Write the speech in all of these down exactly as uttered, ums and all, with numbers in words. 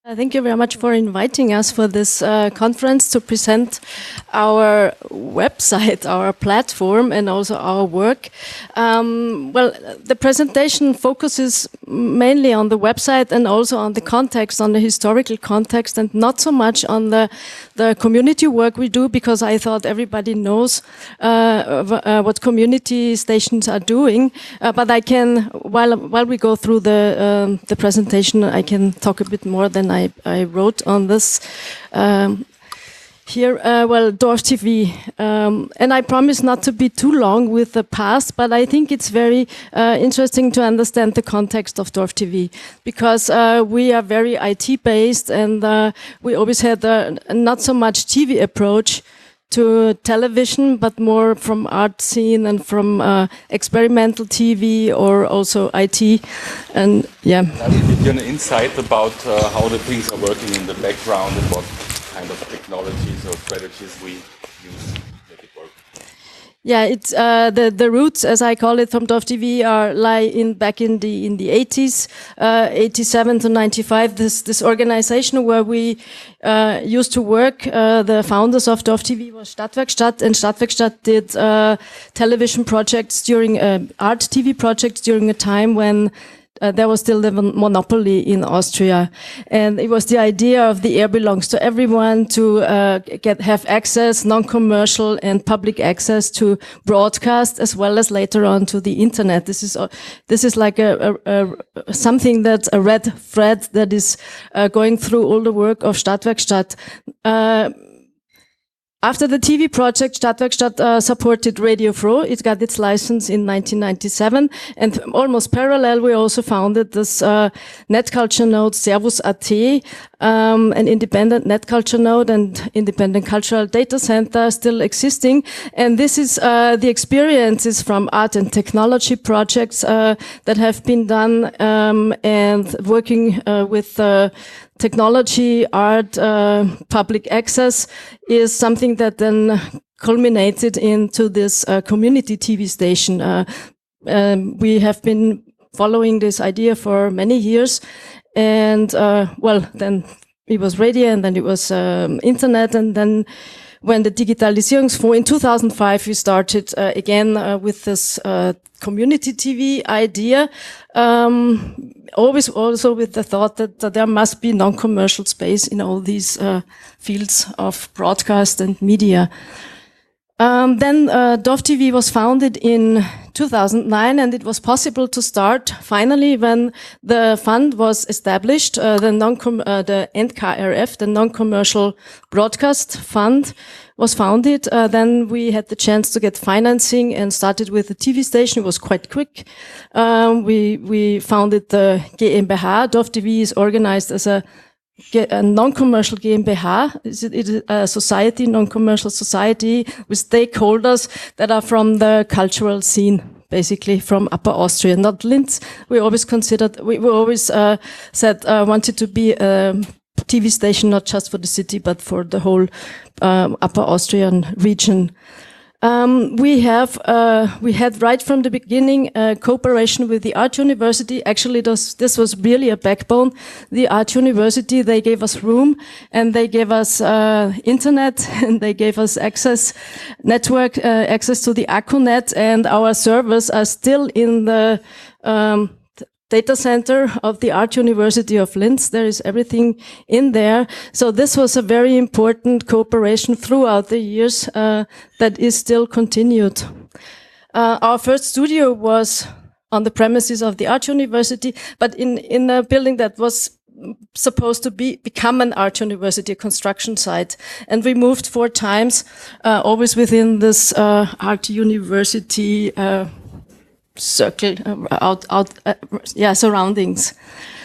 Uh, Thank you very much for inviting us for this uh, conference to present our website, our platform, and also our work. Um, well, the presentation focuses mainly on the website and also on the context, on the historical context, and not so much on the, the community work we do, because I thought everybody knows uh, uh, what community stations are doing. Uh, but I can, while while we go through the um, the presentation, I can talk a bit more than I, I wrote on this um, here. Uh, well, Dorf T V, um, and I promise not to be too long with the past, but I think it's very uh, interesting to understand the context of Dorf T V, because uh, we are very I T based, and uh, we always had a not so much T V approach to television, but more from art scene and from uh, experimental T V or also I T. And yeah. I'll give you an insight about uh, how the things are working in the background and what kind of technologies or strategies we use to make it work. Yeah, it's uh, the the roots, as I call it, from Dorf T V are lie in back in the in the eighties, uh, eighty-seven to ninety-five. This this organization where we uh, used to work. Uh, the founders of Dorf T V was Stadtwerkstatt, and Stadtwerkstatt did uh, television projects during uh, art T V projects during a time when Uh, there was still the mon monopoly in Austria, and it was the idea of the air belongs to everyone, to uh, get have access, non-commercial and public access to broadcast, as well as later on to the internet. This is uh, this is like a, a, a something that's a red thread that is uh, going through all the work of Stadtwerkstatt. Uh, After the T V project, Stadtwerkstatt uh, supported Radio Froh. It got its license in nineteen ninety-seven, and almost parallel, we also founded this uh, net culture node, Servus dot at, um, an independent net culture node and independent cultural data center still existing. And this is uh, the experiences from art and technology projects uh, that have been done, um, and working uh, with uh, technology, art, uh, public access is something that then culminated into this uh, community T V station. Uh, um, we have been following this idea for many years, and uh, well, then it was radio, and then it was um, internet, and then when the Digitalisierungsfonds in two thousand five, we started uh, again uh, with this uh, community T V idea, um, always also with the thought that, that there must be non-commercial space in all these uh, fields of broadcast and media. Um, then uh, Dorf T V was founded in two thousand nine, and it was possible to start finally when the fund was established, uh, the non uh, the N K R F, the Non-Commercial Broadcast Fund, was founded. Uh, then we had the chance to get financing and started with the T V station. It was quite quick. Um, we we founded the GmbH. Dorf T V is organized as a a non-commercial GmbH. It's a society, non-commercial society with stakeholders that are from the cultural scene, basically from Upper Austria, not Linz. We always considered, we, we always uh, said, uh, wanted to be a T V station, not just for the city, but for the whole um, Upper Austrian region. Um, we have, uh, we had right from the beginning uh, cooperation with the Art University. Actually, this, this was really a backbone. The Art University, they gave us room, and they gave us uh, internet, and they gave us access, network uh, access to the AccuNet, and our servers are still in the um, data center of the Art University of Linz. There is everything in there. So this was a very important cooperation throughout the years uh, that is still continued. Uh, our first studio was on the premises of the Art University, but in, in a building that was supposed to be become an Art University, a construction site. And we moved four times, uh, always within this uh, Art University uh, circle, uh, out, out, uh, yeah, surroundings.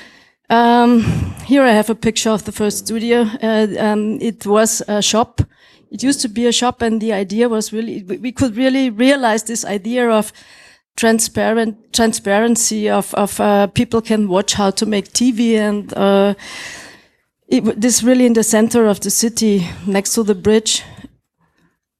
Um, here I have a picture of the first studio. Uh, um, it was a shop. It used to be a shop, and the idea was really, we could really realize this idea of transparent, transparency of, of, uh, people can watch how to make T V, and, uh, it, this really in the center of the city, next to the bridge.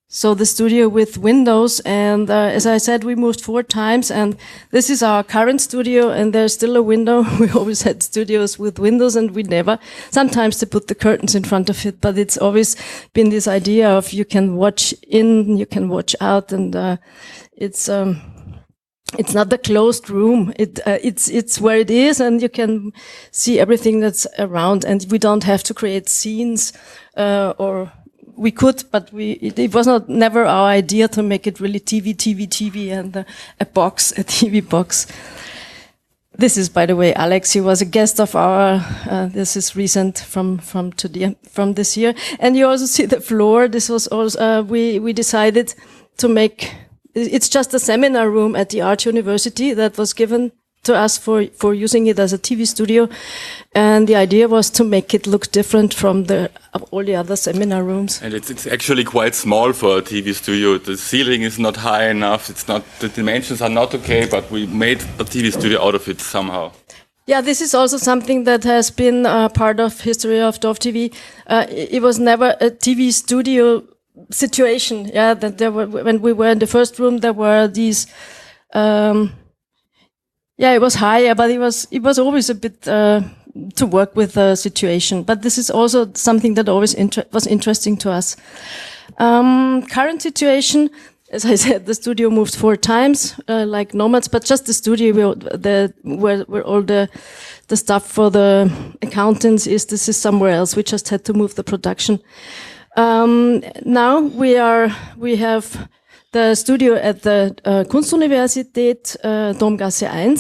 So the studio with windows, and uh, as I said, we moved four times, and this is our current studio, and there's still a window. We always had studios with windows, and we never, sometimes they put the curtains in front of it, but it's always been this idea of you can watch in, you can watch out, and uh, it's um, it's not the closed room. It uh, it's it's where it is, and you can see everything that's around, and we don't have to create scenes uh, or. We could, but we it, it was not never our idea to make it really T V, T V, T V, and uh, a box, a T V box. This is, by the way, Alex. He was a guest of our. Uh, this is recent from from today, from this year, and you also see the floor. This was also uh, we we decided to make. It's just a seminar room at the Art University that was given to us for, for using it as a T V studio. And the idea was to make it look different from the all the other seminar rooms. And it's, it's actually quite small for a T V studio. The ceiling is not high enough. It's not, the dimensions are not okay, but we made a T V studio out of it somehow. Yeah, this is also something that has been uh, part of history of Dorf T V. Uh, it, it was never a T V studio situation. Yeah, that there were, when we were in the first room, there were these, um, yeah, it was higher, but it was it was always a bit uh, to work with the situation. But this is also something that always inter was interesting to us. Um, current situation, as I said, the studio moved four times, uh, like nomads, but just the studio where the where where all the the stuff for the accountants is. This is somewhere else. We just had to move the production. Um, now we are we have. The studio at the uh, Kunstuniversität uh, Domgasse one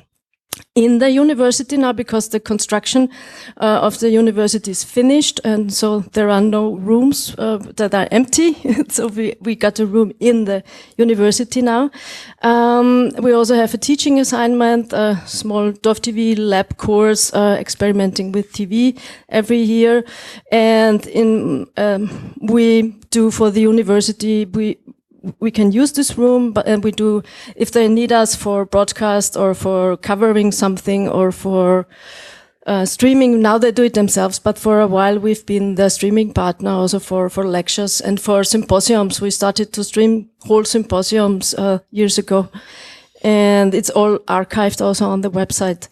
in the university now, because the construction uh, of the university is finished, and so there are no rooms uh, that are empty. So we, we got a room in the university now. Um, we also have a teaching assignment, a small Dorf T V lab course, uh, experimenting with T V every year. And in um, we do for the university, we we can use this room, but and we do, if they need us for broadcast or for covering something or for uh, streaming, now they do it themselves, but for a while we've been the streaming partner also for, for lectures and for symposiums. We started to stream whole symposiums uh, years ago, and it's all archived also on the website.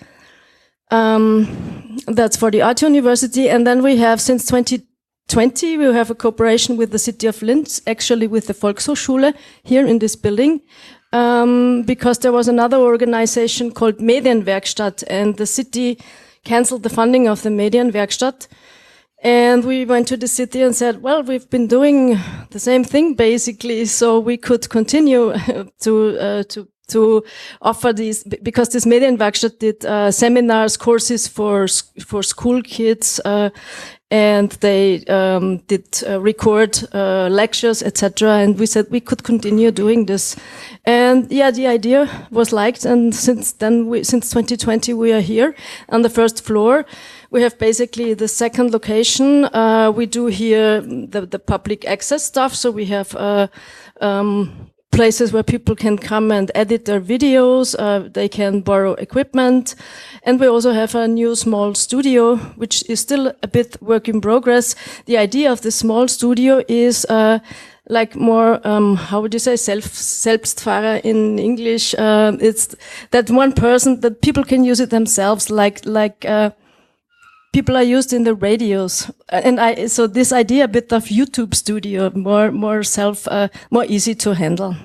Um, that's for the Art University, and then we have since twenty twenty, we have a cooperation with the city of Linz, actually with the Volkshochschule here in this building, um, because there was another organization called Medienwerkstatt, and the city cancelled the funding of the Medienwerkstatt. And we went to the city and said, well, we've been doing the same thing basically, so we could continue to uh, to to offer these, because this Medienwerkstatt did uh, seminars, courses for for school kids, uh, and they um, did uh, record uh, lectures, et cetera. And we said we could continue doing this, and yeah, the idea was liked. And since then, we, since twenty twenty, we are here on the first floor. We have basically the second location. Uh, we do here the, the public access stuff, so we have uh, um, places where people can come and edit their videos, uh, they can borrow equipment. And we also have a new small studio, which is still a bit work in progress. The idea of the small studio is uh, like more, um, how would you say, self, Selbstfahrer in English. Uh, it's that one person, that people can use it themselves, like, like, uh, people are used in the radios, and I so this idea a bit of YouTube studio, more more self, uh, more easy to handle.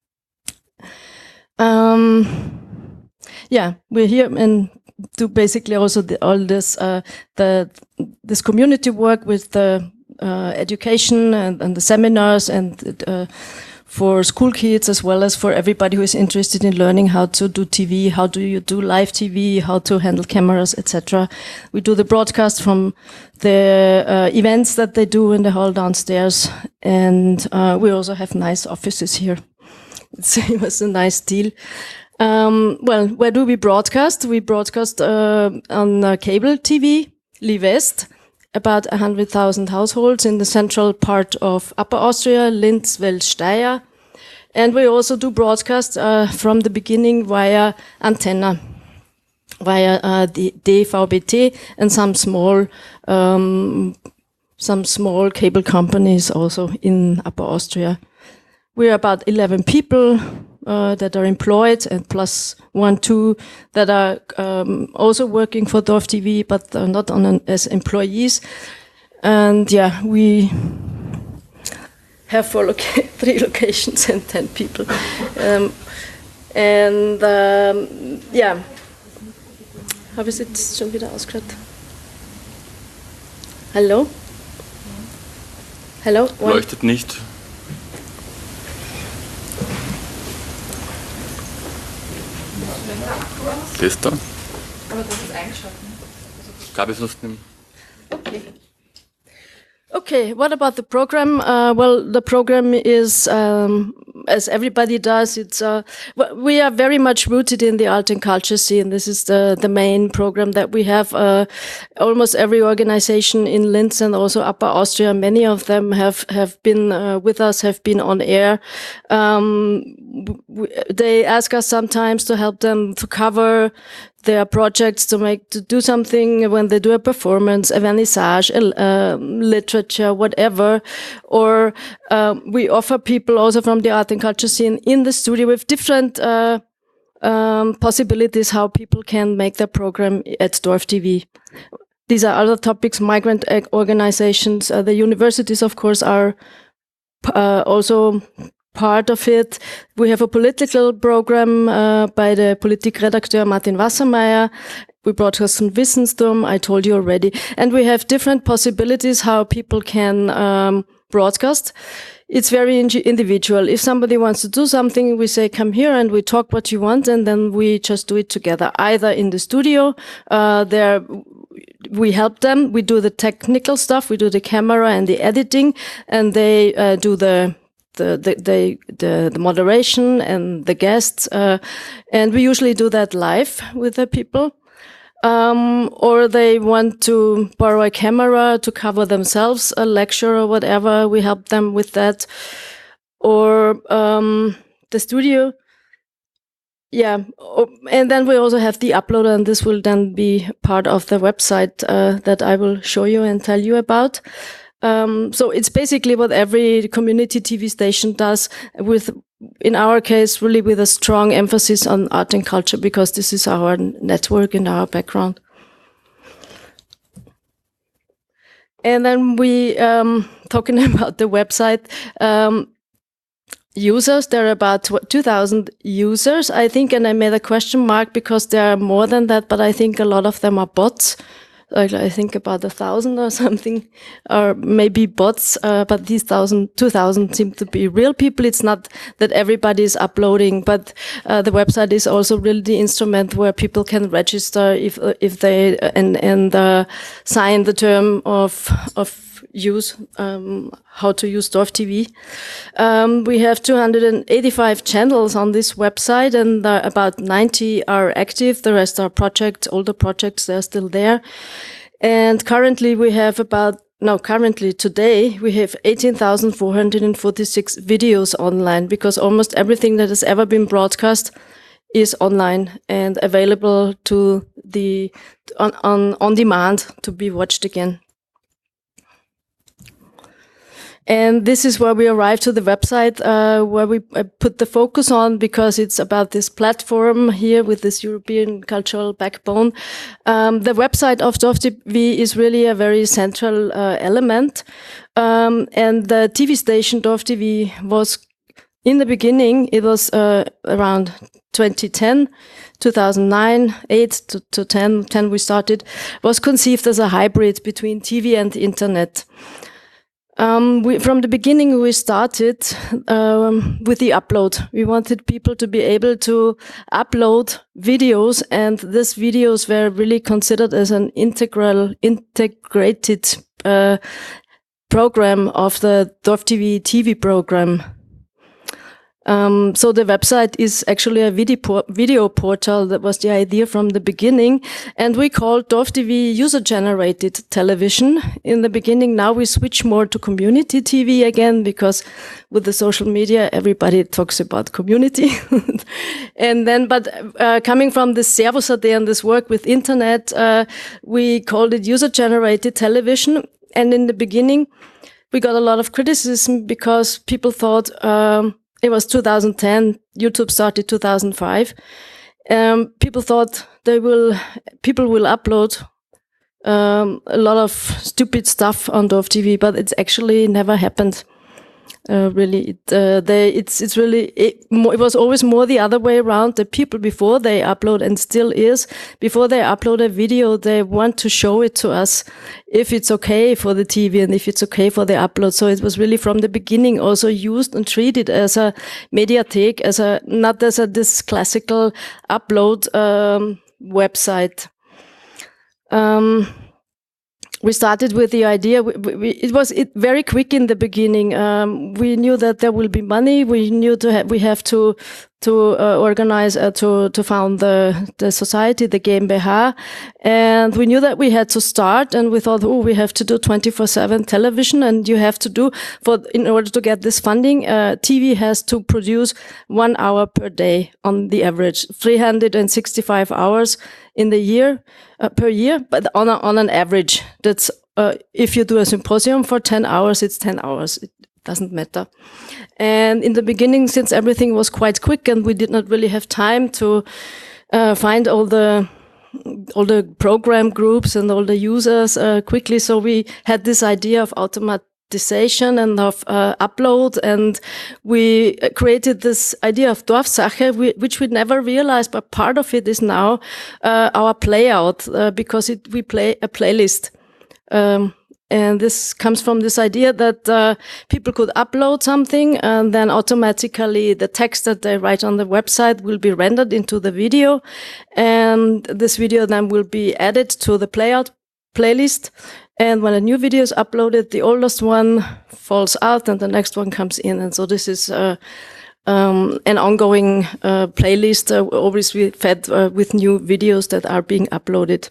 Um, yeah, we're here and do basically also the, all this uh, the this community work with the uh, education and, and the seminars and. Uh, for school kids as well as for everybody who is interested in learning how to do T V, how do you do live T V, how to handle cameras, et cetera. We do the broadcast from the uh, events that they do in the hall downstairs, and uh, we also have nice offices here. It's, it was a nice deal. Um, well, where do we broadcast? We broadcast uh, on uh, cable T V, Livest. About one hundred thousand households in the central part of Upper Austria, Linz, Wels, Steyr. And we also do broadcast uh, from the beginning via antenna, via uh, the D V B T and some small um, some small cable companies also in Upper Austria. We're about eleven people uh, that are employed, and plus one, two that are um, also working for Dorf T V, but are not on an, as employees. And yeah, we have four loca three locations and ten people. Um, and um, yeah, habe ich es jetzt schon wieder ausgehört? Hallo? Hallo? Leuchtet nicht. Das da? Aber das ist eingeschaltet. Ich glaube, es ist nicht. Okay. Okay, what about the program? Uh, well, the program is, um, as everybody does, it's, uh, we are very much rooted in the art and culture scene. This is the, the main program that we have. Uh, almost every organization in Linz and also Upper Austria, many of them have, have been uh, with us, have been on air. Um, they ask us sometimes to help them to cover their projects, to make, to do something when they do a performance, a vernissage, uh, literature, whatever. Or uh, we offer people also from the art and culture scene in the studio with different uh, um, possibilities how people can make their program at Dorf T V. These are other topics, migrant organizations. Uh, the universities, of course, are uh, also part of it. We have a political program uh, by the Politikredakteur Martin Wassermeier. We broadcast on Wissensturm, I told you already. And we have different possibilities how people can um, broadcast. It's very individual. If somebody wants to do something, we say, come here and we talk what you want, and then we just do it together, either in the studio, uh, there we help them, we do the technical stuff, we do the camera and the editing, and they uh, do the The, the, the, the, the moderation and the guests, uh, and we usually do that live with the people. Um, or they want to borrow a camera to cover themselves, a lecture or whatever, we help them with that. Or um, the studio. Yeah, and then we also have the uploader, and this will then be part of the website uh, that I will show you and tell you about. Um, so it's basically what every community T V station does, with, in our case, really with a strong emphasis on art and culture, because this is our network and our background. And then we, um, talking about the website, um, users, there are about two thousand users, I think, and I made a question mark because there are more than that, but I think a lot of them are bots. I think about a thousand or something, or maybe bots, uh, but these thousand, two thousand seem to be real people. It's not that everybody is uploading, but uh, the website is also really the instrument where people can register if uh, if they uh, and and uh, sign the term of of use, um, how to use Dorf T V. Um, we have two hundred eighty-five channels on this website, and uh, about ninety are active. The rest are projects, older projects, they're still there. And currently we have about, no, currently today we have eighteen thousand four hundred forty-six videos online, because almost everything that has ever been broadcast is online and available to the, on, on, on demand to be watched again. And this is where we arrive to the website, uh, where we uh, put the focus on, because it's about this platform here with this European cultural backbone. Um, the website of Dorf T V is really a very central uh, element. Um, and the T V station Dorf T V was, in the beginning, it was uh, around twenty ten, two thousand nine, eight to, to ten, ten we started, was conceived as a hybrid between T V and the internet. Um, we, from the beginning, we started um, with the upload. We wanted people to be able to upload videos, and these videos were really considered as an integral, integrated uh, program of the Dorf T V T V program. Um, so the website is actually a video, por video portal. That was the idea from the beginning. And we called Dorf T V user-generated television in the beginning. Now we switch more to community T V again, because with the social media, everybody talks about community. And then, but uh, coming from this Servus A D and this work with internet, uh, we called it user-generated television. and in the beginning, we got a lot of criticism because people thought um, it was two thousand ten. YouTube started two thousand five. Um, people thought they will, people will upload um, a lot of stupid stuff on Dorf T V, but it's actually never happened. Uh, really, it, uh, they, it's it's really it, more, it was always more the other way around. The people before they upload, and still is, before they upload a video, they want to show it to us if it's okay for the T V and if it's okay for the upload. So it was really from the beginning also used and treated as a mediathek, as a not as a this classical upload um, website. Um, We started with the idea, we, we, it was it very quick in the beginning. Um, we knew that there will be money. We knew to ha we have to to uh, organize, uh, to to found the, the society, the GmbH. And we knew that we had to start, and we thought, oh, we have to do twenty-four seven television, and you have to do, for in order to get this funding, uh, T V has to produce one hour per day on the average, three hundred sixty-five hours in the year, uh, per year, but on a, on an average. That's, uh, if you do a symposium for ten hours, it's ten hours. It doesn't matter. And in the beginning, since everything was quite quick and we did not really have time to uh, find all the all the program groups and all the users uh, quickly, so we had this idea of automatization and of uh, upload, and we created this idea of Dorfsache, which we never realized, but part of it is now uh, our playout, uh, because it, we play a playlist. Um, And this comes from this idea that uh, people could upload something, and then automatically the text that they write on the website will be rendered into the video. And this video then will be added to the playout playlist. And when a new video is uploaded, the oldest one falls out and the next one comes in. And so this is uh, um, an ongoing uh, playlist, uh, always fed uh, with new videos that are being uploaded.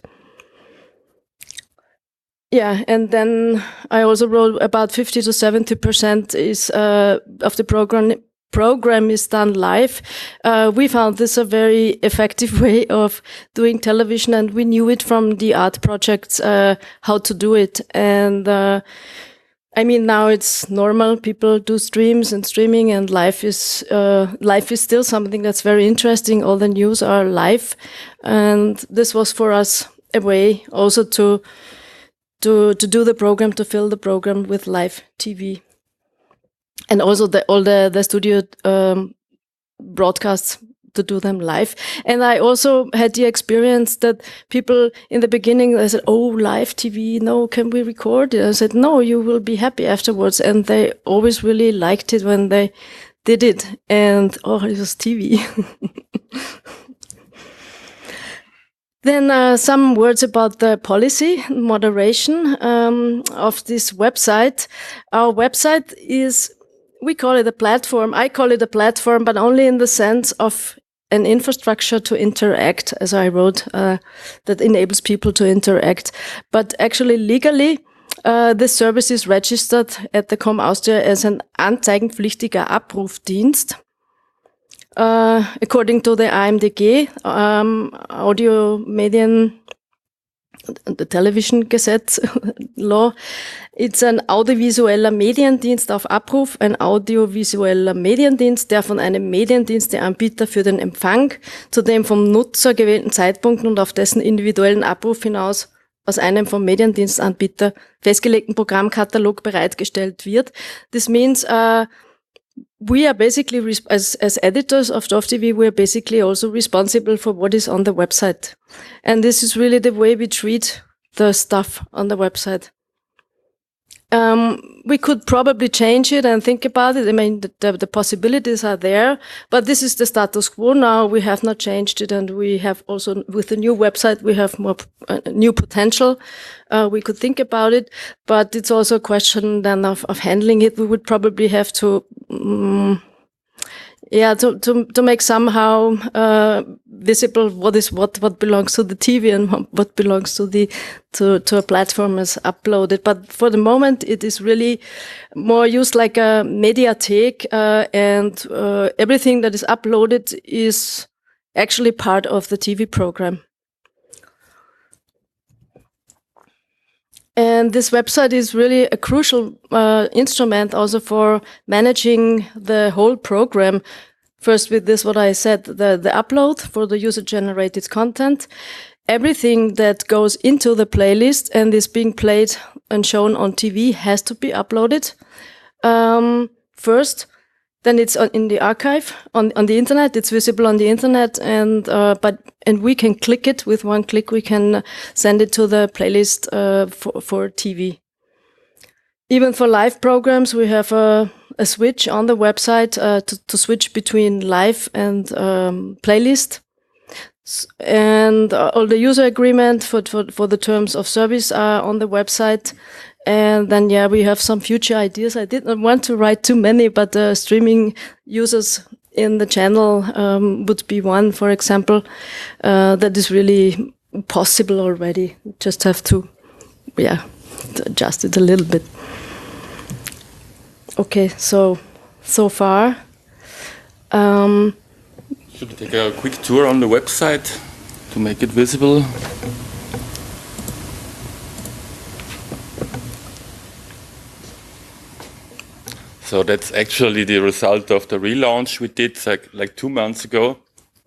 Yeah, and then I also wrote about fifty to seventy percent is uh, of the program program is done live. Uh, we found this a very effective way of doing television, and we knew it from the art projects uh, how to do it. And uh, I mean, now it's normal. People do streams and streaming, and life is uh, life is still something that's very interesting. All the news are live, and this was for us a way also to. To, to do the program, to fill the program with live T V. And also the, all the, the studio um, broadcasts, to do them live. And I also had the experience that people in the beginning, they said, oh, live T V, no, can we record it? I said, no, you will be happy afterwards. And they always really liked it when they did it. And, oh, it was T V. Then uh, some words about the policy moderation um, of this website. Our website is, we call it a platform. I call it a platform, but only in the sense of an infrastructure to interact, as I wrote, uh, that enables people to interact. But actually legally, uh, this service is registered at the Com Austria as an anzeigenpflichtiger Abrufdienst. Uh, according to the A M D G, um, Audio Medien, the Television Gesetz law, it's ein audiovisueller Mediendienst auf Abruf, ein audiovisueller Mediendienst, der von einem Mediendiensteanbieter für den Empfang zu dem vom Nutzer gewählten Zeitpunkt und auf dessen individuellen Abruf hinaus aus einem vom Mediendienstanbieter festgelegten Programmkatalog bereitgestellt wird. This means uh, we are basically, as, as editors of Dorf T V, we are basically also responsible for what is on the website. And this is really the way we treat the stuff on the website. Um, we could probably change it and think about it. I mean, the, the, the possibilities are there, but this is the status quo now. We have not changed it, and we have also, with the new website, we have more uh, new potential. Uh, we could think about it, but it's also a question then of, of handling it. We would probably have to, um, yeah, to, to, to make somehow, uh, visible what is what, what belongs to the T V and what belongs to the, to, to a platform as uploaded. But for the moment, it is really more used like a mediathek, uh, and, uh, everything that is uploaded is actually part of the T V program. And this website is really a crucial uh, instrument also for managing the whole program. First with this, what I said, the, the upload for the user-generated content, everything that goes into the playlist and is being played and shown on T V has to be uploaded um, first. Then it's on, in the archive on on the internet. It's visible on the internet, and uh, but and we can click it with one click. We can send it to the playlist uh, for for T V. Even for live programs, we have a a switch on the website uh, to to switch between live and um, playlist. And all the user agreement for, for for the terms of service are on the website. And then, yeah, we have some future ideas. I did not want to write too many, but uh, streaming users in the channel um, would be one, for example, uh, that is really possible already. Just have to, yeah, adjust it a little bit. Okay, so, so far. Um, Should we take a quick tour on the website to make it visible? So that's actually the result of the relaunch we did like, like two months ago.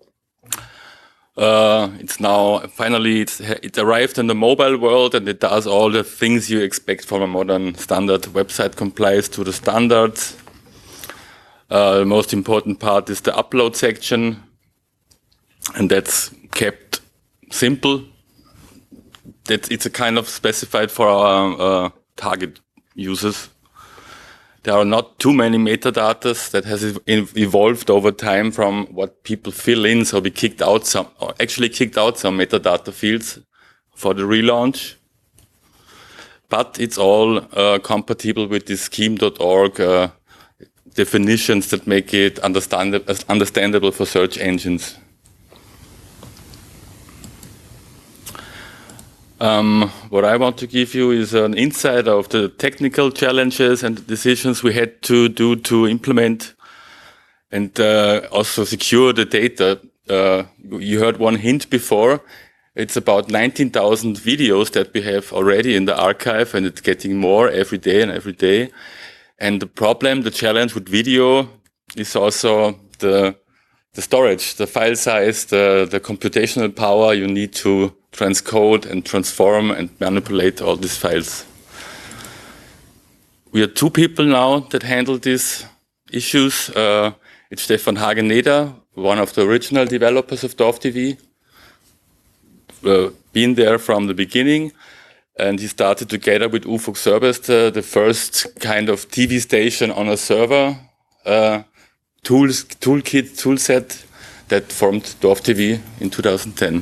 Uh, it's now finally it's, it arrived in the mobile world, and it does all the things you expect from a modern standard website. Complies to the standards. Uh, the most important part is the upload section, and that's kept simple. That it's a kind of specified for our uh, target users. There are not too many metadatas that has evolved over time from what people fill in. So we kicked out some, or actually kicked out some metadata fields for the relaunch. But it's all uh, compatible with the scheme dot org uh, definitions that make it understand understandable for search engines. Um, what I want to give you is an insight of the technical challenges and the decisions we had to do to implement and uh, also secure the data. Uh, you heard one hint before. It's about nineteen thousand videos that we have already in the archive, and it's getting more every day and every day. And the problem, the challenge with video is also the the storage, the file size, the, the computational power you need to transcode and transform and manipulate all these files. We are two people now that handle these issues. Uh, it's Stefan Hageneder, one of the original developers of DorfTV, uh, been there from the beginning, and he started together with Ufuk Serbest, the, the first kind of T V station on a server uh, tools, toolkit, toolset that formed DorfTV in two thousand ten.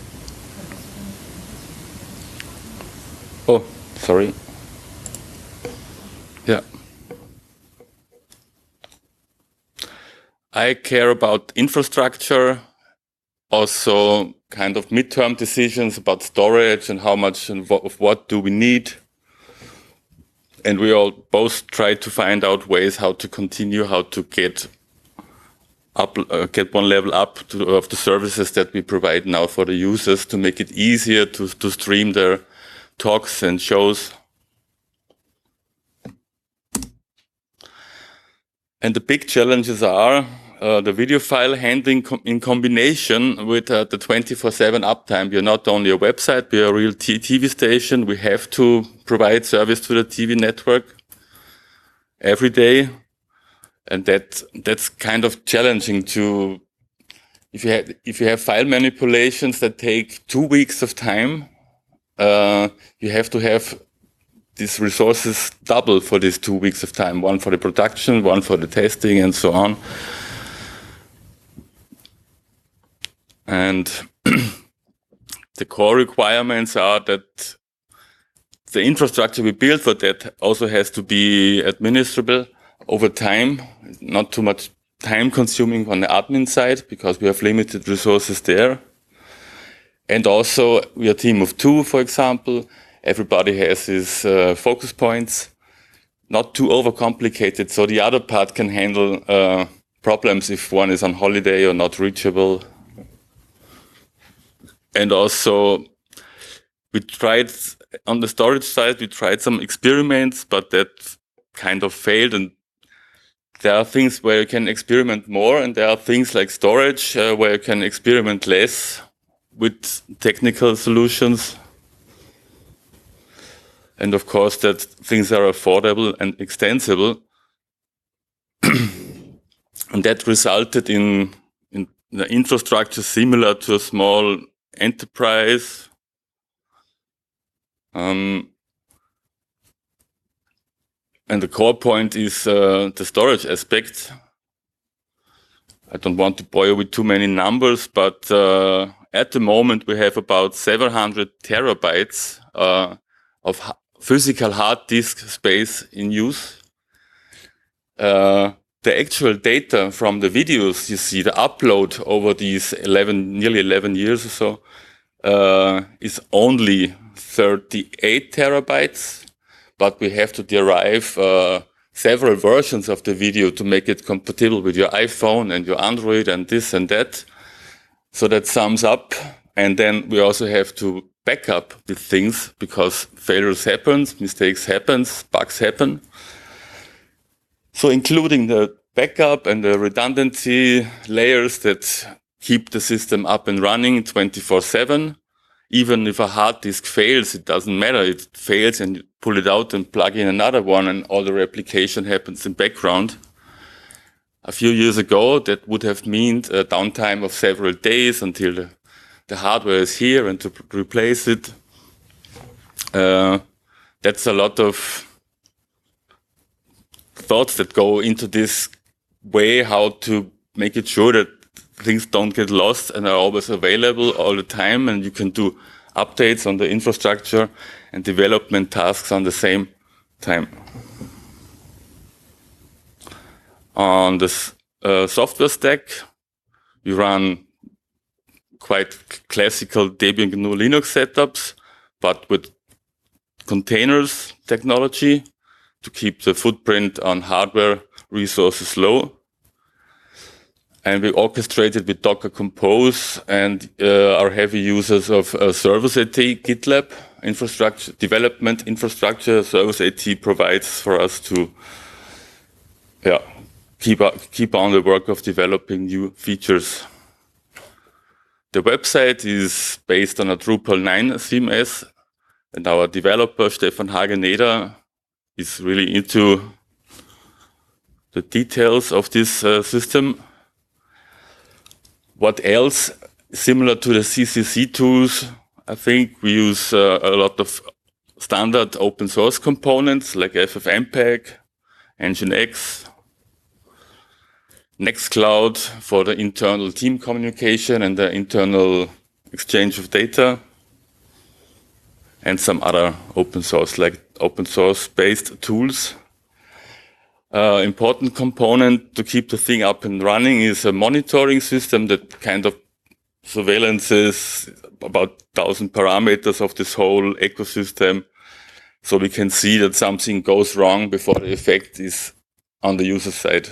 Oh, sorry. Yeah. I care about infrastructure, also kind of midterm decisions about storage and how much and what, of what do we need. And we all both try to find out ways how to continue, how to get up, uh, get one level up to, of the services that we provide now for the users to make it easier to, to stream their talks and shows. And the big challenges are uh, the video file handling com in combination with uh, the twenty-four seven uptime. We are not only a website, we are a real T V station. We have to provide service to the T V network every day. And that that's kind of challenging to, if you have, if you have file manipulations that take two weeks of time, uh, you have to have these resources double for these two weeks of time, one for the production, one for the testing, and so on. And the core requirements are that the infrastructure we build for that also has to be administrable over time, not too much time consuming on the admin side, because we have limited resources there. And also, we are a team of two, for example. Everybody has his uh, focus points, not too overcomplicated, so the other part can handle uh, problems if one is on holiday or not reachable. And also, we tried, on the storage side, we tried some experiments, but that kind of failed. And there are things where you can experiment more, and there are things like storage uh, where you can experiment less with technical solutions. And of course, that things are affordable and extensible. And that resulted in, in the infrastructure similar to a small enterprise. Um, and the core point is uh, the storage aspect. I don't want to bore you with too many numbers, but uh, at the moment we have about seven hundred terabytes uh, of ha physical hard disk space in use. Uh, the actual data from the videos, you see the upload over these eleven, nearly eleven years or so, uh, is only thirty-eight terabytes, but we have to derive uh, several versions of the video to make it compatible with your iPhone and your Android and this and that. So that sums up. And then we also have to back up these things because failures happen, mistakes happen, bugs happen. So including the backup and the redundancy layers that keep the system up and running twenty-four seven. Even if a hard disk fails, it doesn't matter. It fails and you pull it out and plug in another one and all the replication happens in background. A few years ago, that would have meant a downtime of several days until the, the hardware is here and to replace it. Uh, that's a lot of thoughts that go into this way, how to make it sure that things don't get lost and are always available all the time, and you can do updates on the infrastructure and development tasks on the same time. On the uh, software stack, we run quite classical Debian G N U Linux setups, but with containers technology to keep the footprint on hardware resources low. And we orchestrated with Docker Compose and uh, are heavy users of uh, Service AT GitLab infrastructure, development infrastructure. Service AT provides for us to yeah, keep, up, keep on the work of developing new features. The website is based on a Drupal nine C M S, and our developer, Stefan Hageneder, is really into the details of this uh, system. What else? Similar to the C C C tools, I think we use uh, a lot of standard open source components like FFmpeg, Nginx, Nextcloud for the internal team communication and the internal exchange of data, and some other open source, like open source based tools. Uh, important component to keep the thing up and running is a monitoring system that kind of surveillances about one thousand parameters of this whole ecosystem, so we can see that something goes wrong before the effect is on the user side.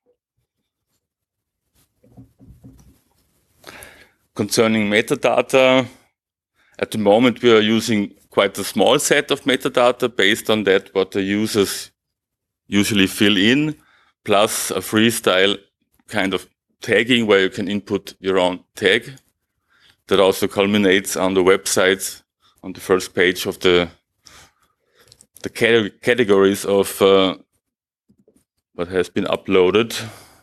Concerning metadata, at the moment we are using quite a small set of metadata based on that what the users usually fill in, plus a freestyle kind of tagging where you can input your own tag. That also culminates on the website, on the first page of the, the categories of uh, what has been uploaded.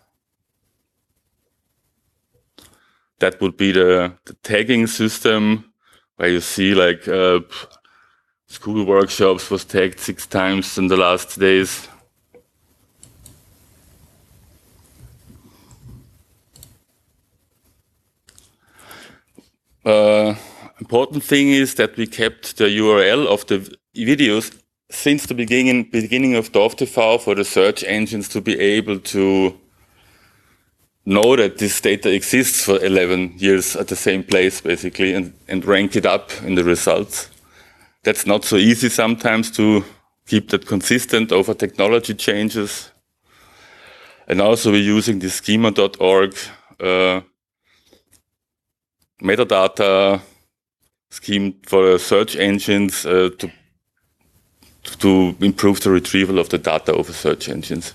That would be the, the tagging system, where you see like uh, school workshops was tagged six times in the last days. Uh, important thing is that we kept the U R L of the videos since the beginning beginning of DorfTV for the search engines to be able to know that this data exists for eleven years at the same place, basically, and, and rank it up in the results. That's not so easy sometimes to keep that consistent over technology changes. And also we're using the schema dot org uh, metadata scheme for search engines uh, to to improve the retrieval of the data over search engines.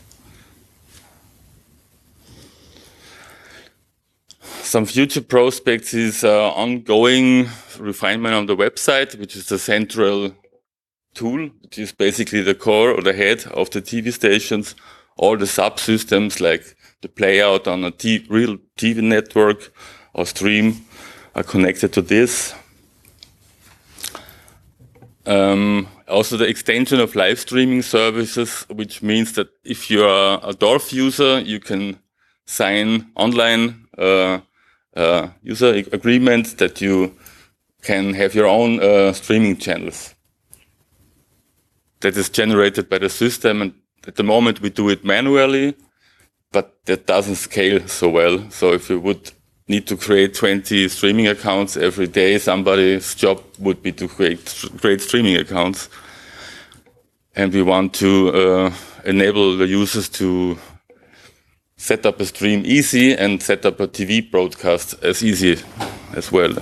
Some future prospects is uh, ongoing refinement on the website, which is the central tool, which is basically the core or the head of the T V stations. All the subsystems like the playout on a t real T V network or stream are connected to this. Um, also the extension of live streaming services, which means that if you are a D O R F user, you can sign online uh, uh, user agreement that you can have your own uh, streaming channels. That is generated by the system, and at the moment we do it manually, but that doesn't scale so well. So if you would need to create twenty streaming accounts every day, somebody's job would be to create create streaming accounts. And we want to uh, enable the users to set up a stream easy and set up a T V broadcast as easy as well.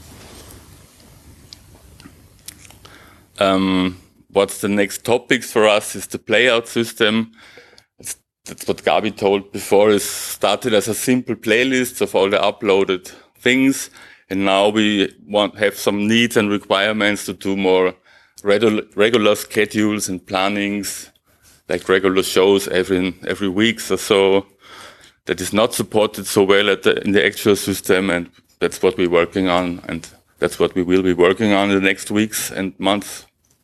Um, what's the next topics for us is the playout system. It's, that's what Gabi told before, is started as a simple playlist of all the uploaded things. And now we want have some needs and requirements to do more regular, regular schedules and plannings, like regular shows every every week or so. That is not supported so well at the, in the actual system, and that's what we're working on, and that's what we will be working on in the next weeks and months.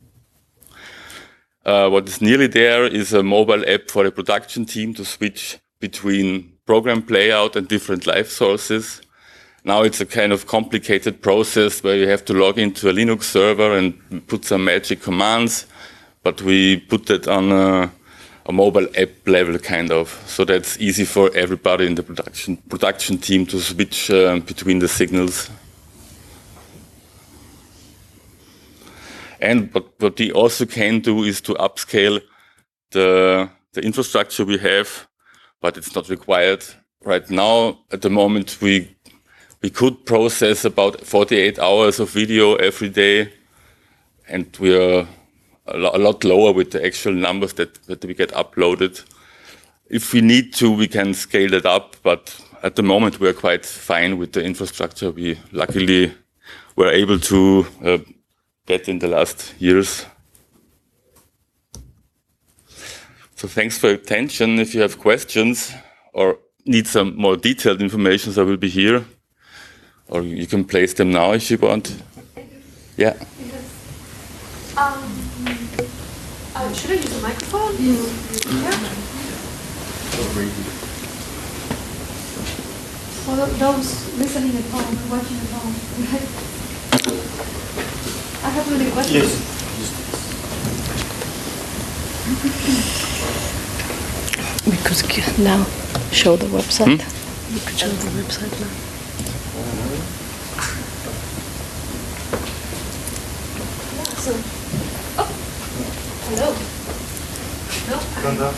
Uh, what is nearly there is a mobile app for the production team to switch between program playout and different live sources. Now it's a kind of complicated process where you have to log into a Linux server and put some magic commands, but we put that on a, a mobile app level kind of, so that's easy for everybody in the production production team to switch uh, between the signals. And what, what we also can do is to upscale the, the infrastructure we have, but it's not required. Right now, at the moment, we we could process about forty-eight hours of video every day, and we are a, lo a lot lower with the actual numbers that, that we get uploaded. If we need to, we can scale that up, but at the moment, we are quite fine with the infrastructure we luckily were able to uh, get in the last years. So thanks for your attention. If you have questions or need some more detailed information, I will be here. Or you can place them now if you want. Yeah. Um, uh, should I use a microphone? Yeah. For those listening at home, watching at home, right? I have many questions. Yes. We could now show the website. Hmm? We could show the website now. Yeah, so, oh, hello. No,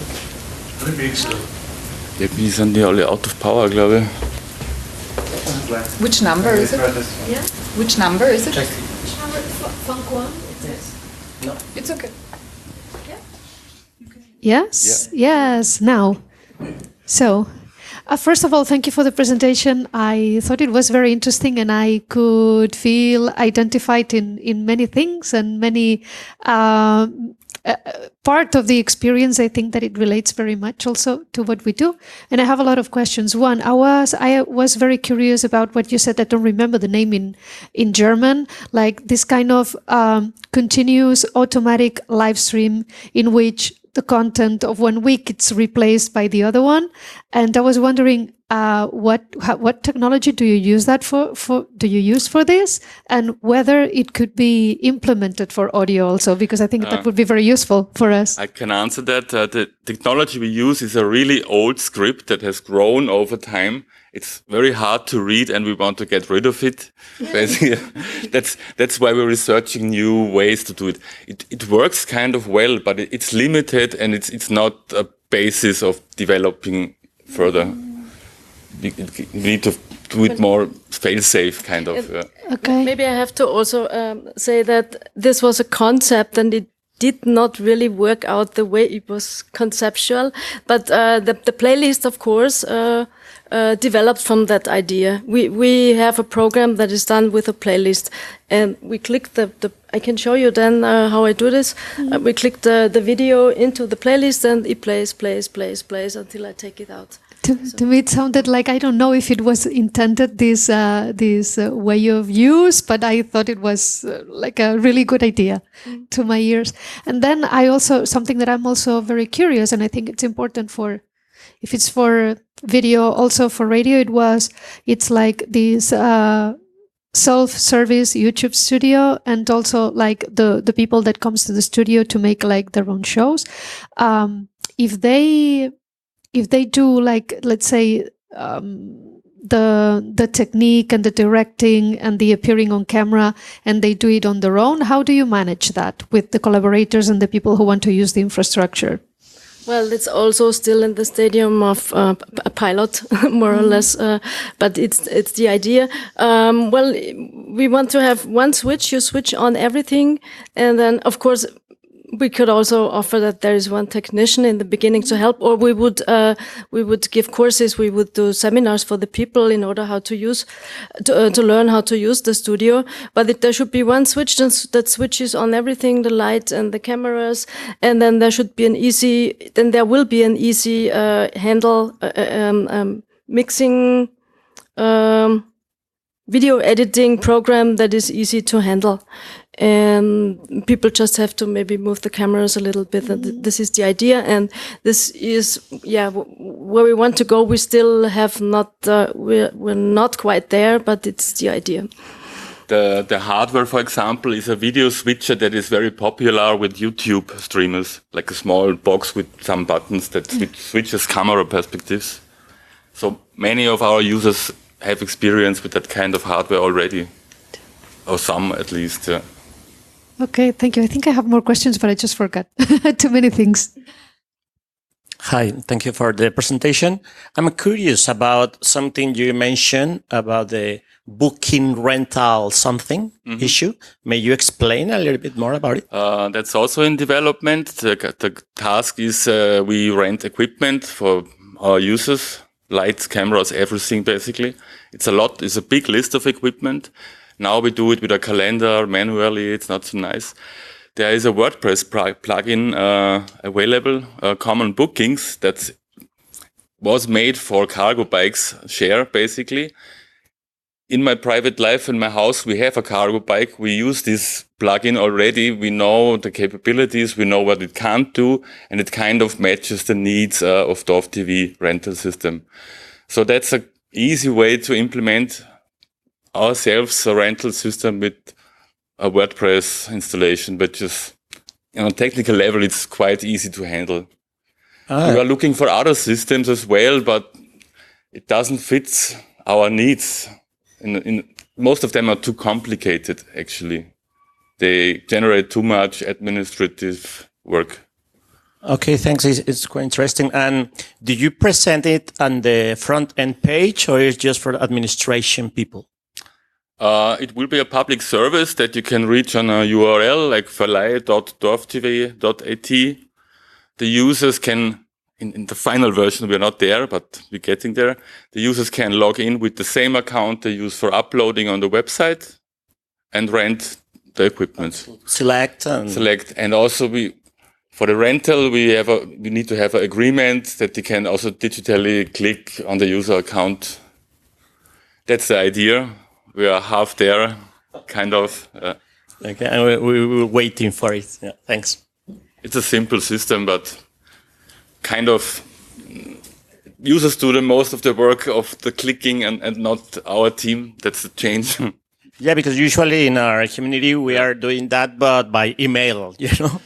Irgendwie sind die alle out of power, glaube ich. Which number is it? Yeah. Which number is it? Which number? Funk one, it says. No. It's okay. Yes, yeah. yes, now. So, uh, first of all, thank you for the presentation. I thought it was very interesting, and I could feel identified in, in many things and many uh, uh, part of the experience. I think that it relates very much also to what we do. And I have a lot of questions. One, I was I was very curious about what you said. I don't remember the name in, in German, like this kind of um, continuous automatic live stream in which the content of one week it's replaced by the other one, and I was wondering uh, what how, what technology do you use that for? For do you use for this, and whether it could be implemented for audio also, because I think uh, that would be very useful for us. I can answer that. Uh, the technology we use is a really old script that has grown over time. It's very hard to read, and we want to get rid of it. Basically, that's that's why we're researching new ways to do it. It it works kind of well, but it, it's limited, and it's it's not a basis of developing further. We, it, we need to do it more fail-safe, kind of. Yeah. Okay. Maybe I have to also um, say that this was a concept and it did not really work out the way it was conceptual. But uh, the, the playlist, of course, uh, uh, developed from that idea. We we have a program that is done with a playlist, and we click the, the I can show you then uh, how I do this. Mm-hmm. uh, we click the, the video into the playlist and it plays, plays, plays, plays until I take it out. To, So- to me, it sounded like, I don't know if it was intended, this uh, this uh, way of use, but I thought it was uh, like a really good idea to my ears. And then I also, something that I'm also very curious, and I think it's important for, if it's for video, also for radio, it was, it's like this uh, self-service YouTube studio, and also like the, the people that comes to the studio to make like their own shows. Um, if they... If they do, like, let's say, um, the the technique and the directing and the appearing on camera, and they do it on their own, how do you manage that with the collaborators and the people who want to use the infrastructure? Well, it's also still in the stadium of uh, p- a pilot, more or less, uh, but it's it's the idea. Um, well, we want to have one switch. You switch on everything, and then, of course, we could also offer that there is one technician in the beginning to help, or we would uh, we would give courses, we would do seminars for the people in order how to use to, uh, to learn how to use the studio. But it, there should be one switch that, that switches on everything, the light and the cameras, and then there should be an easy. Then there will be an easy uh, handle uh, um, um, mixing. Um, video editing program that is easy to handle, and people just have to maybe move the cameras a little bit. And th- this is the idea, and this is yeah w- where we want to go. We still have not uh, we're we're not quite there, but it's the idea. The the hardware, for example, is a video switcher that is very popular with YouTube streamers, like a small box with some buttons that switch, switches camera perspectives. So many of our users have experience with that kind of hardware already, or some at least. Yeah. Okay, thank you. I think I have more questions, but I just forgot. Too many things. Hi, thank you for the presentation. I'm curious about something you mentioned about the booking rental something Mm-hmm. issue. May you explain a little bit more about it? Uh, that's also in development. The, the task is uh, we rent equipment for our users, lights, cameras, everything basically. It's a lot, it's a big list of equipment. Now we do it with a calendar manually, it's not so nice. There is a WordPress pl- plugin uh, available, uh, Common Bookings, that was made for cargo bikes share basically. In my private life, in my house, we have a cargo bike. We use this plugin already. We know the capabilities. We know what it can't do. And it kind of matches the needs uh, of D O F T V rental system. So that's a easy way to implement ourselves a rental system with a WordPress installation, but just on a technical level, it's quite easy to handle. Ah, We are looking for other systems as well, but it doesn't fit our needs. In, in, most of them are too complicated, actually. They generate too much administrative work. okay, thanks. It's, it's quite interesting. And do you present it on the front end page, or is it just for administration people? Uh, it will be a public service that you can reach on a U R L like verleih dot dorftv dot a t. The users can, in, in the final version, we're not there, but we're getting there. The users can log in with the same account they use for uploading on the website and rent the equipment. Select and Select. And also we, for the rental, we have a, we need to have an agreement that they can also digitally click on the user account. That's the idea. We are half there, kind of. Uh, okay, and we, we were waiting for it. Yeah, thanks. it's a simple system, but kind of mm, users do the most of the work of the clicking and, and not our team. That's the change. Yeah, because usually in our community we are doing that, but by email, you know.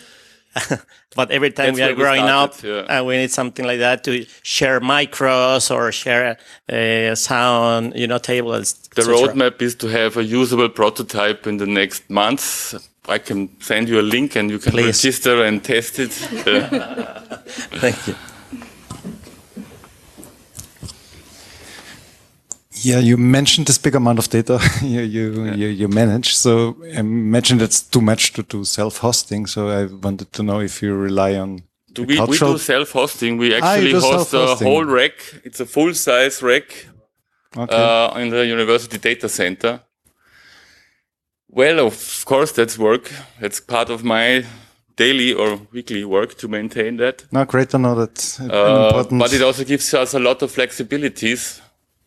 But every time That's we are where we growing up, started, yeah. and we need something like that to share micros or share uh, sound, you know, tables. The et cetera. roadmap is to have a usable prototype in the next months. I can send you a link and you can Please. register and test it. Uh, Thank you. Yeah, you mentioned this big amount of data you you, Yeah. you you manage. So I imagine that's too much to do self-hosting. So I wanted to know if you rely on Do the we, we cultural- do self-hosting. We Ah, you actually do host a self-hosting. whole rack. It's a full-size rack Okay. uh, in the university data center. Well, of course, that's work. That's part of my daily or weekly work to maintain that. no, great to know that. An Uh, important. but it also gives us a lot of flexibilities.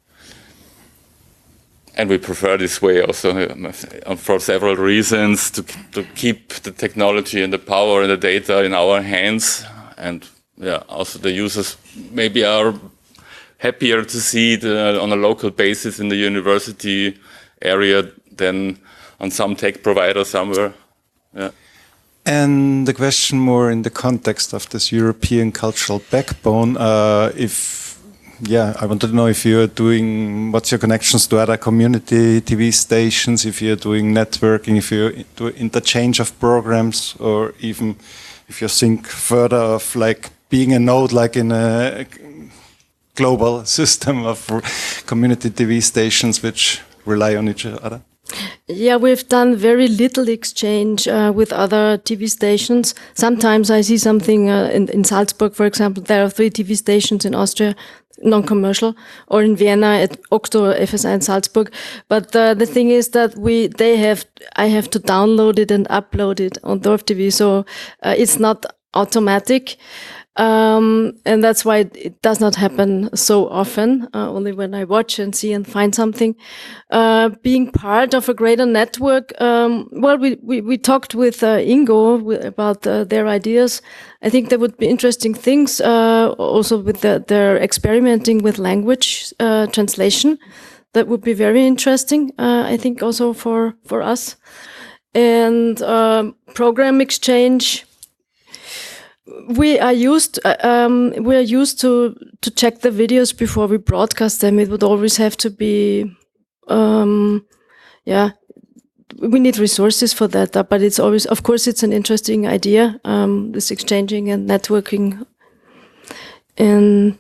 And we prefer this way also uh, for several reasons, to, to keep the technology and the power and the data in our hands. And yeah, also the users maybe are happier to see it uh, on a local basis in the university area than on some tech provider somewhere. Yeah. And the question more in the context of this European cultural backbone, uh, if, yeah, I wanted to know if you're doing, what's your connections to other community T V stations, if you're doing networking, if you do interchange of programs, or even if you think further of like being a node, like in a global system of community T V stations which rely on each other. Yeah, we've done very little exchange uh, with other T V stations. Sometimes I see something uh, in, in Salzburg, for example. There are three T V stations in Austria, non-commercial, or in Vienna at Okto F S eins Salzburg. But uh, the thing is that we they have I have to download it and upload it on Dorf T V, so uh, it's not automatic. Um, and that's why it, it does not happen so often, uh, only when I watch and see and find something. Uh, being part of a greater network, um, well, we, we, we talked with uh, Ingo w- about uh, their ideas. I think there would be interesting things, uh, also with the, their experimenting with language uh, translation. That would be very interesting, uh, I think also for, for us. And um, program exchange, we are used. Uh, um, we are used to to check the videos before we broadcast them. It would always have to be, um, yeah. We need resources for that, uh, but it's always, of course, it's an interesting idea. Um, this exchanging and networking, and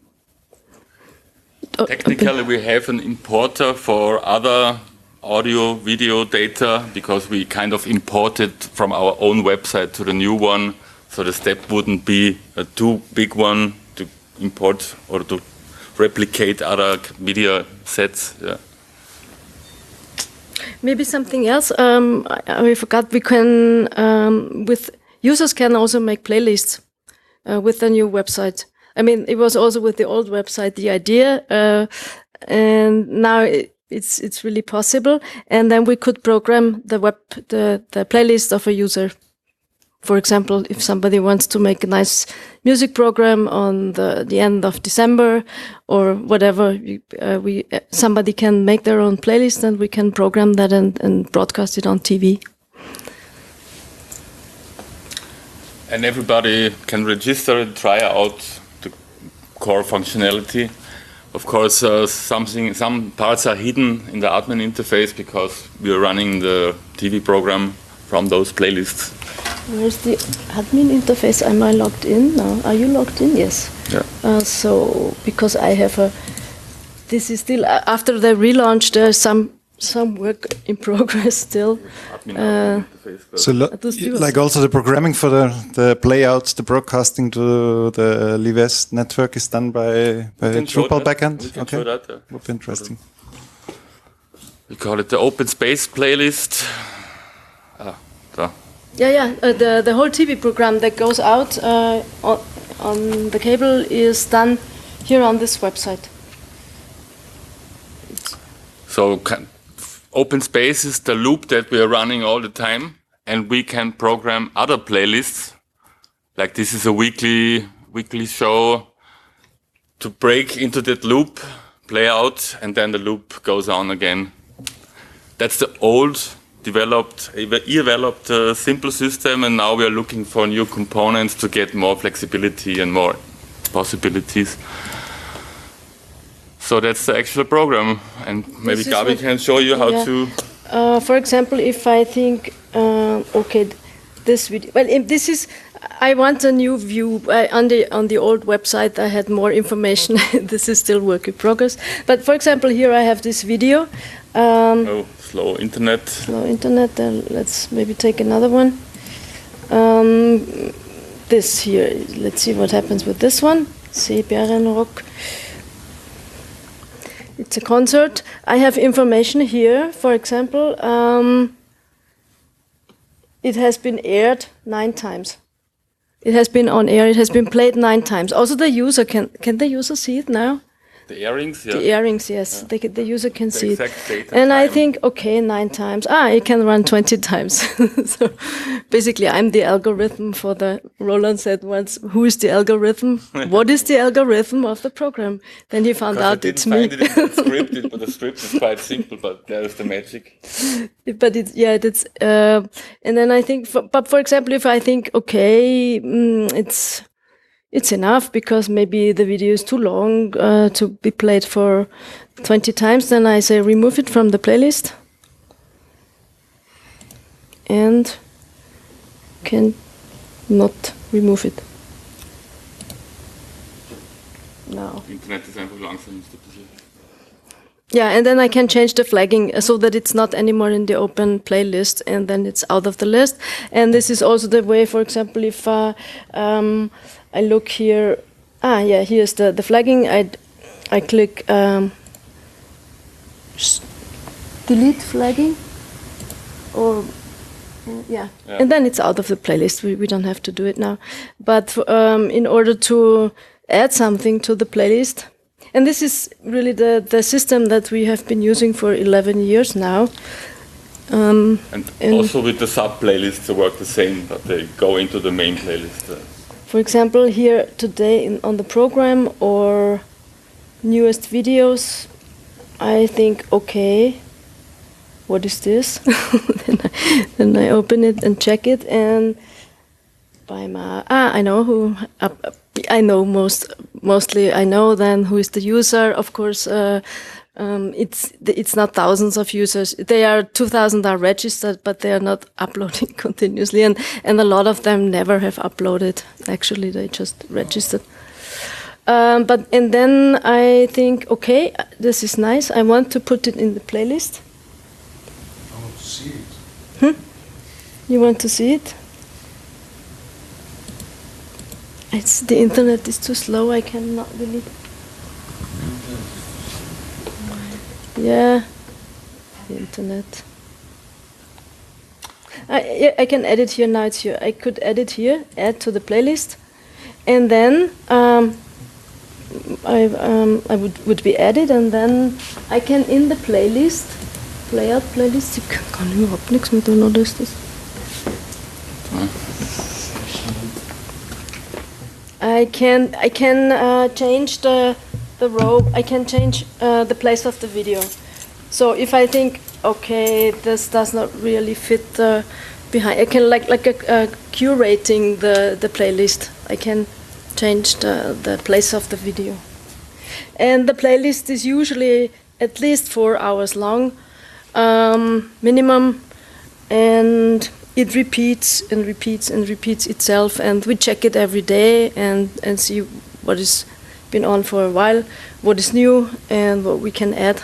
uh, Technically, we have an importer for other audio, video data, because we kind of imported from our own website to the new one. So the step wouldn't be a too big one to import or to replicate other media sets. Yeah. Maybe something else. Um, I, I forgot. We can um, with users can also make playlists uh, with the new website. I mean, it was also with the old website the idea, uh, and now it, it's it's really possible. And then we could program the web the the playlist of a user. For example, if somebody wants to make a nice music program on the, the end of December or whatever, uh, we uh, somebody can make their own playlist and we can program that and, and broadcast it on T V. And everybody can register and try out the core functionality. Of course, uh, something some parts are hidden in the admin interface because we are running the T V program from those playlists. Where's the admin interface? Am I logged in now? Are you logged in? Yes. Yeah. Uh, so because I have a, this is still uh, after the relaunch. There's some some work in progress still. Admin, Uh, admin interface, but- So, lo- those do- like also the programming for the, the playouts, the broadcasting to the Livest network is done by, by We can show Drupal that. backend? We can Okay, show that, yeah. would be interesting. We call it the open space playlist. Ah, so. Yeah, yeah. Uh, the the whole T V program that goes out uh, on, on the cable is done here on this website. So can, open space is the loop that we are running all the time, and we can program other playlists. Like this is a weekly weekly show to break into that loop, play out, and then the loop goes on again. That's the old developed, developed uh, simple system, and now we are looking for new components to get more flexibility and more possibilities. So that's the actual program, and maybe This is Gabi what- can show you how yeah. to. Uh, for example, if I think, uh, okay, this video. Well, if this is I want a new view. I, on the on the old website, I had more information. This is still work in progress. But for example, here I have this video. Um, oh, slow internet. Slow internet. Then let's maybe take another one. Um, this here. Let's see what happens with this one. Seebärenrock. It's a concert. I have information here. For example, um, it has been aired nine times. It has been on air. It has been played nine times. Also, the user can can the user see it now? The earrings, yeah. The earrings, yes. Yeah. They, can- the user can The see it. exact date And I time. think, okay, nine times. Ah, it can run twenty times. So basically, I'm the algorithm for the. Roland said once, "Who is the algorithm? What is the algorithm of the program?" Then he found Because out I it's didn't me. find it in the script, but the script is quite simple, but there's the magic. But it's yeah, it's uh, and then I think, for, but for example, if I think okay, mm, it's it's enough because maybe the video is too long uh, to be played for twenty times, then I say remove it from the playlist and can not remove it. No. Internet ist einfach langsam. Ist ein bisschen. Yeah, and then I can change the flagging so that it's not anymore in the open playlist, and then it's out of the list. And this is also the way, for example, if uh, um, I look here, ah, yeah, here's the, the flagging. I I click um, s- delete flagging, or uh, yeah. Yeah. And then it's out of the playlist. We we don't have to do it now, but um, in order to add something to the playlist. And this is really the, the system that we have been using for eleven years now. Um, And, And- also with the sub-playlists, they work the same, but they go into the main playlist. Uh, for example, here today in, on the program or newest videos, I think, okay, what is this? then, I, then I open it and check it, and by my ah, I know who. Uh, I know most mostly. I know then who is the user. Of course, uh, um, it's it's not thousands of users. They are two thousand are registered, but they are not uploading continuously, and and a lot of them never have uploaded. Actually, they just registered. Um, but and then I think, okay, this is nice. I want to put it in the playlist. I want to see it. Hmm? You want to see it? It's the internet is too slow. I cannot really. Yeah, the internet. I yeah, I can edit here now. It's here. I could edit here, add to the playlist, and then um, I um, I would would be added, and then I can in the playlist, playout playlist. Ich kann überhaupt nichts mit tun, oder ist das? I can I can uh, change the the row. I can change uh, the place of the video. So if I think, okay, this does not really fit the behind, I can like like a, uh, curating the the playlist. I can change the the place of the video, and the playlist is usually at least four hours long, um, minimum, and it repeats and repeats and repeats itself, and we check it every day and, and see what has been on for a while, what is new, and what we can add.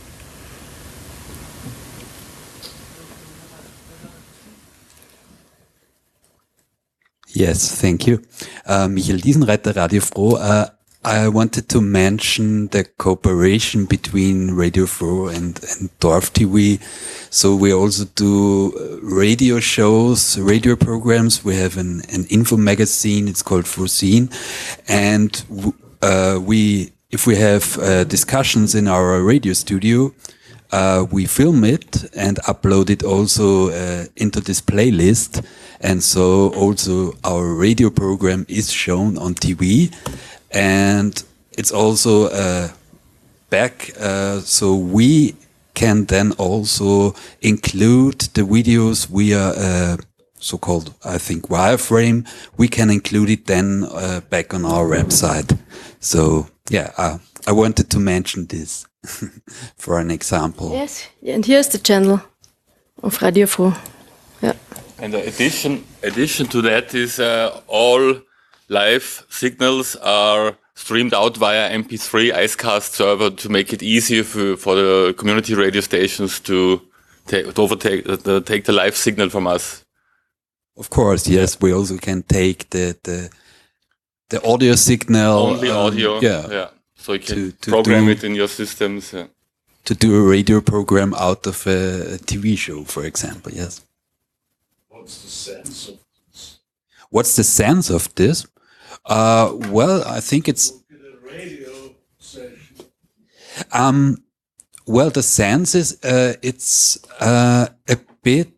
Yes, thank you. Uh, Michael Diesenreiter, Radio Froh. Uh, I wanted to mention the cooperation between Radio Froh and, and Dorf T V. So we also do uh, radio shows, radio programs. We have an, an info magazine. It's called Frohsinn. And w- uh, we, if we have uh, discussions in our radio studio, uh, we film it and upload it also uh, into this playlist. And so also our radio program is shown on T V. And it's also uh, back, uh, so we can then also include the videos via uh, so-called, I think, wireframe. We can include it then uh, back on our website. So yeah, uh, I wanted to mention this for an example. Yes, and here's the channel of Radio Froh. Yeah. And the addition, addition to that is uh, all live signals are streamed out via M P three Icecast server to make it easier for, for the community radio stations to, take, to overtake uh, take the live signal from us. Of course, yes. We also can take the the, the audio signal. Only um, audio. Yeah. yeah. So you can To- to program do- it in your systems. Yeah. To do a radio program out of a, a T V show, for example. Yes. What's the sense of this? What's the sense of this? Uh, well, I think it's In a radio session. um, well, the sense is uh, it's uh, a bit.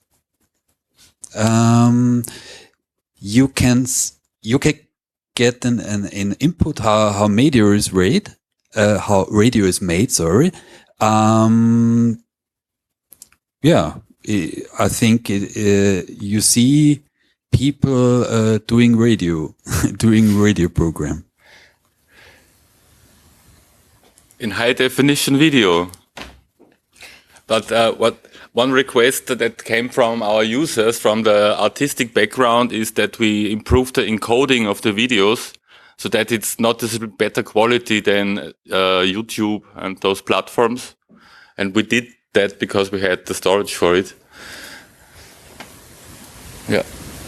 Um, you can s- you can get an, an, an input how how radio is made, uh, how radio is made. Sorry. Um, yeah, I I think it, uh, you see people uh, doing radio, doing radio program. In high definition video. But uh, what one request that came from our users from the artistic background is that we improve the encoding of the videos so that it's not a little better quality than uh, YouTube and those platforms. And we did that because we had the storage for it. Yeah.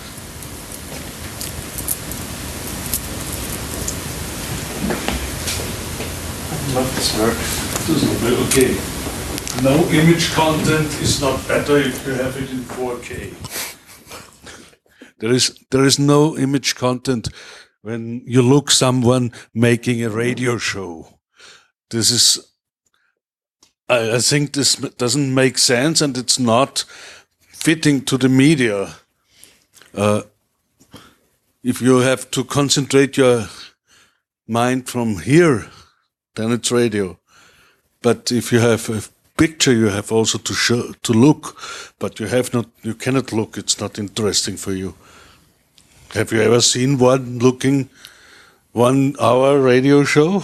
Not this work. Doesn't work. Okay. No image content is not better if you have it in four K. There is there is no image content when you look someone making a radio show. This is, I, I think this doesn't make sense, and it's not fitting to the media. Uh, if you have to concentrate your mind from here, then it's radio. But if you have a picture, you have also to show, to look, but you have not, you cannot look. It's not interesting for you. Have you ever seen one looking one hour radio show?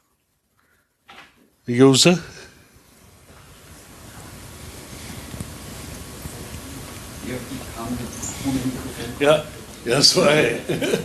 User? Ja, ja, zwei.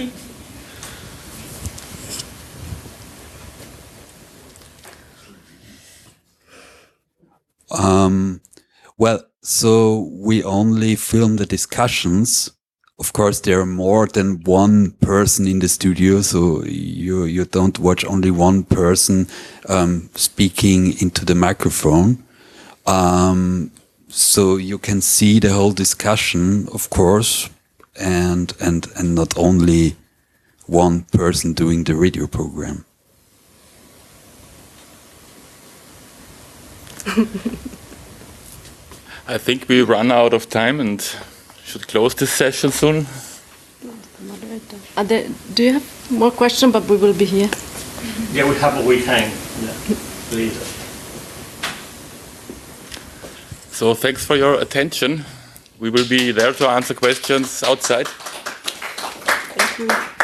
Um, well, so we only film the discussions. Of course, there are more than one person in the studio, so you you don't watch only one person um, speaking into the microphone. Um, so you can see the whole discussion, of course, and and and not only one person doing the radio program. I think we run out of time and should close this session soon. Are there, do you have more questions? But we will be here. Yeah, we have a weekend later. So thanks for your attention. We will be there to answer questions outside. Thank you.